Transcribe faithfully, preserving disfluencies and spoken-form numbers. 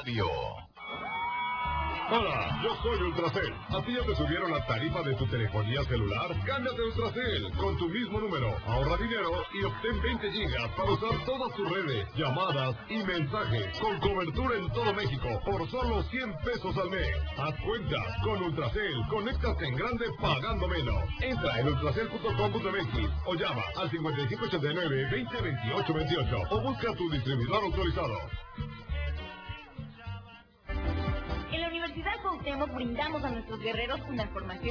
radio. Hola, yo soy Ultracel. ¿A ti ya te subieron la tarifa de tu telefonía celular? Cámbiate a Ultracel con tu mismo número. Ahorra dinero y obtén veinte gigas para usar todas tus redes, llamadas y mensajes con cobertura en todo México por solo cien pesos al mes. Haz cuenta, con Ultracel, conéctate en grande pagando menos. Entra en ultracel punto com punto m x o llama al cincuenta y cinco ochenta y nueve, veinte veintiocho veintiocho o busca tu distribuidor autorizado. En la Universidad Cuauhtémoc brindamos a nuestros guerreros una formación